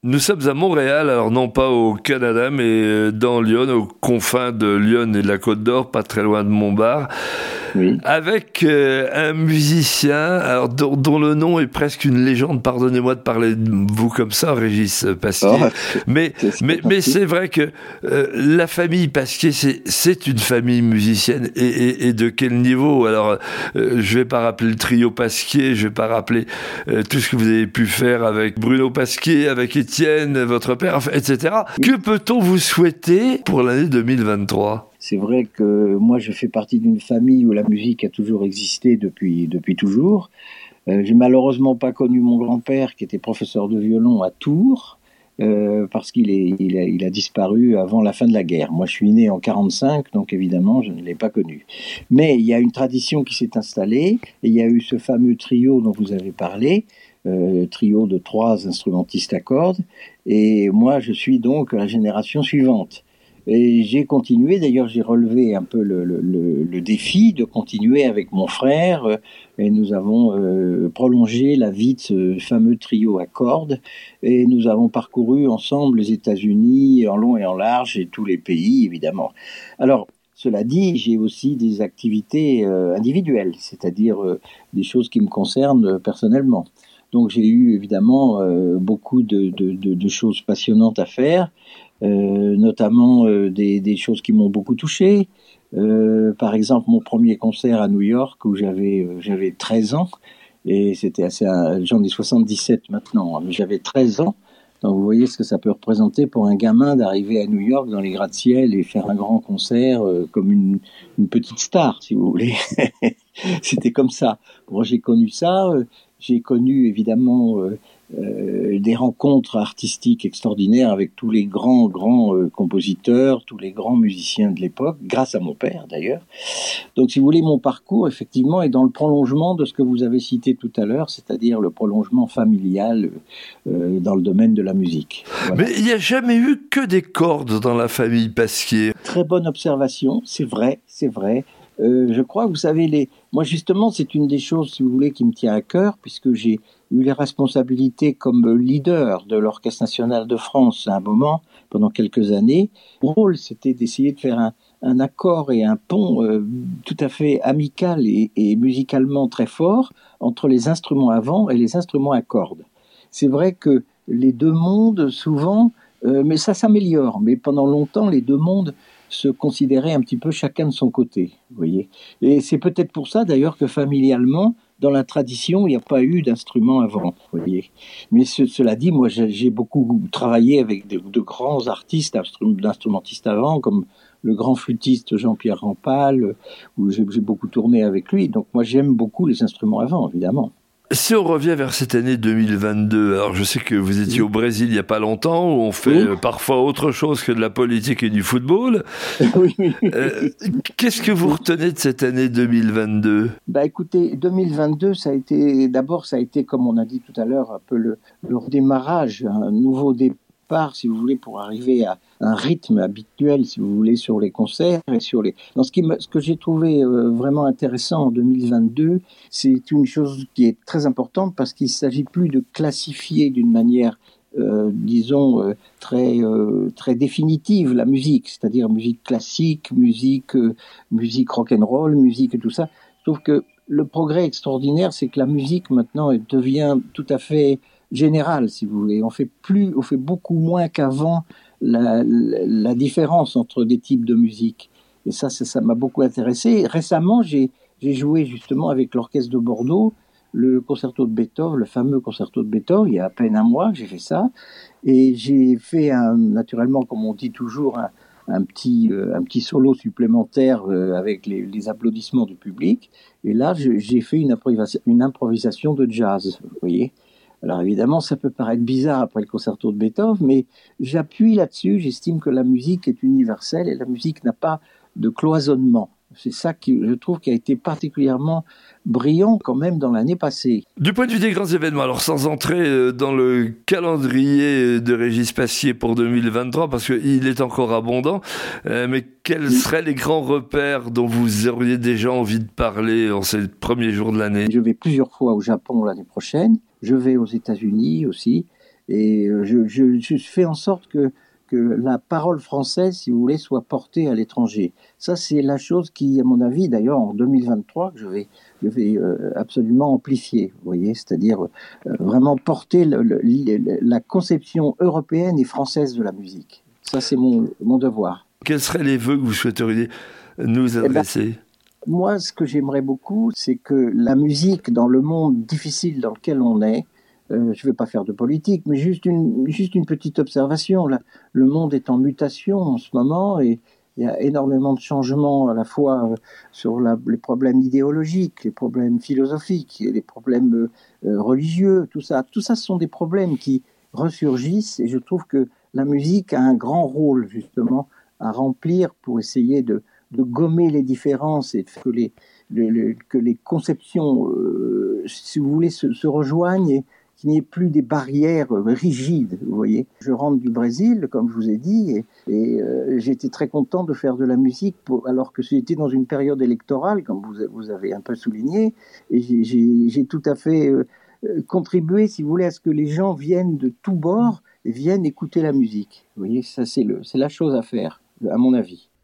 Nous sommes à Montréal, alors non pas au Canada, mais dans Lyon, aux confins de Lyon et de la Côte d'Or, pas très loin de Montbard, Oui. avec un musicien alors, dont le nom est presque une légende. Pardonnez-moi de parler de vous comme ça, Régis Pasquier. Oh, mais c'est vrai que la famille Pasquier, c'est une famille musicienne. Et de quel niveau? Alors, je vais pas rappeler le trio Pasquier, je vais pas rappeler tout ce que vous avez pu faire avec Bruno Pasquier, avec Étienne, votre père, etc. Que peut-on vous souhaiter pour l'année 2023? C'est vrai que moi, je fais partie d'une famille où la musique a toujours existé depuis toujours. J'ai malheureusement pas connu mon grand-père qui était professeur de violon à Tours parce qu'il a disparu avant la fin de la guerre. Moi, je suis né en 45, donc évidemment, je ne l'ai pas connu. Mais il y a une tradition qui s'est installée et il y a eu ce fameux trio dont vous avez parlé, trio de 3 instrumentistes à cordes. Et moi, je suis donc la génération suivante. Et j'ai continué, d'ailleurs j'ai relevé un peu le défi de continuer avec mon frère et nous avons prolongé la vie de ce fameux trio à cordes et nous avons parcouru ensemble les États-Unis en long et en large et tous les pays évidemment. Alors cela dit, j'ai aussi des activités individuelles, c'est-à-dire des choses qui me concernent personnellement. Donc j'ai eu évidemment beaucoup de choses passionnantes à faire. Notamment des choses qui m'ont beaucoup touché. Par exemple, mon premier concert à New York où j'avais 13 ans, et c'était j'en ai 77 maintenant, mais j'avais 13 ans. Donc vous voyez ce que ça peut représenter pour un gamin d'arriver à New York dans les gratte-ciel et faire un grand concert comme une petite star, si vous voulez. C'était comme ça. Moi, j'ai connu ça. J'ai connu évidemment des rencontres artistiques extraordinaires avec tous les grands compositeurs, tous les grands musiciens de l'époque, grâce à mon père d'ailleurs. Donc si vous voulez, mon parcours effectivement est dans le prolongement de ce que vous avez cité tout à l'heure, c'est-à-dire le prolongement familial dans le domaine de la musique. Voilà. Mais il n'y a jamais eu que des cordes dans la famille Pasquier. Très bonne observation, c'est vrai, c'est vrai. Je crois, vous savez, moi justement, c'est une des choses, si vous voulez, qui me tient à cœur, puisque j'ai eu les responsabilités comme leader de l'Orchestre national de France à un moment, pendant quelques années. Mon rôle, c'était d'essayer de faire un accord et un pont tout à fait amical et musicalement très fort entre les instruments à vent et les instruments à cordes. C'est vrai que les deux mondes, souvent, mais ça s'améliore, mais pendant longtemps, les deux mondes se considéraient un petit peu chacun de son côté, vous voyez. Et c'est peut-être pour ça, d'ailleurs, que familialement, dans la tradition, il n'y a pas eu d'instrument avant, vous voyez. Mais cela dit, moi, j'ai beaucoup travaillé avec de grands artistes, d'instrumentistes avant, comme le grand flûtiste Jean-Pierre Rampal, où j'ai beaucoup tourné avec lui. Donc moi, j'aime beaucoup les instruments avant, évidemment. Si on revient vers cette année 2022, alors je sais que vous étiez au Brésil il n'y a pas longtemps, où on fait parfois autre chose que de la politique et du football. Oui. Qu'est-ce que vous retenez de cette année 2022 ? Écoutez, 2022, ça a été, comme on a dit tout à l'heure, un peu le redémarrage, un nouveau départ, si vous voulez, pour arriver à un rythme habituel, si vous voulez, sur les concerts et ce que j'ai trouvé vraiment intéressant en 2022, c'est une chose qui est très importante parce qu'il ne s'agit plus de classifier d'une manière très définitive la musique, c'est-à-dire musique classique, musique rock'n'roll, musique et tout ça. Je trouve que le progrès extraordinaire, c'est que la musique maintenant devient tout à fait générale, si vous voulez. On fait beaucoup moins qu'avant la différence entre des types de musique. Et ça m'a beaucoup intéressé. Récemment, j'ai joué justement avec l'Orchestre de Bordeaux le concerto de Beethoven, le fameux concerto de Beethoven, il y a à peine un mois que j'ai fait ça. Et j'ai fait, naturellement, comme on dit toujours, un petit solo supplémentaire avec les applaudissements du public. Et là, j'ai fait une improvisation de jazz, vous voyez. Alors évidemment, ça peut paraître bizarre après le concerto de Beethoven, mais j'appuie là-dessus. J'estime que la musique est universelle et la musique n'a pas de cloisonnement. C'est ça qui, je trouve, qui a été particulièrement brillant quand même dans l'année passée. Du point de vue des grands événements, alors sans entrer dans le calendrier de Régis Pasquier pour 2023, parce qu'il est encore abondant, mais quels seraient les grands repères dont vous auriez déjà envie de parler en ces premiers jours de l'année ? Je vais plusieurs fois au Japon l'année prochaine, je vais aux États-Unis aussi, Et je fais en sorte que la parole française, si vous voulez, soit portée à l'étranger. Ça, c'est la chose qui, à mon avis, d'ailleurs, en 2023, que je vais absolument amplifier, vous voyez, c'est-à-dire vraiment porter la conception européenne et française de la musique. Ça, c'est mon devoir. Quels seraient les vœux que vous souhaiteriez nous Eh ben, adresser? moi, ce que j'aimerais beaucoup, c'est que la musique, dans le monde difficile dans lequel on est, je ne vais pas faire de politique, mais juste une petite observation. Là, le monde est en mutation en ce moment et il y a énormément de changements à la fois sur les problèmes idéologiques, les problèmes philosophiques, les problèmes religieux, tout ça. Tout ça, ce sont des problèmes qui ressurgissent et je trouve que la musique a un grand rôle justement à remplir pour essayer de gommer les différences et que les conceptions, si vous voulez, se rejoignent et qu'il n'y ait plus des barrières rigides, vous voyez. Je rentre du Brésil, comme je vous ai dit, et j'étais très content de faire de la musique alors que j'étais dans une période électorale, comme vous avez un peu souligné, et j'ai tout à fait contribué, si vous voulez, à ce que les gens viennent de tous bords et viennent écouter la musique. Vous voyez, ça c'est la chose à faire, à mon avis.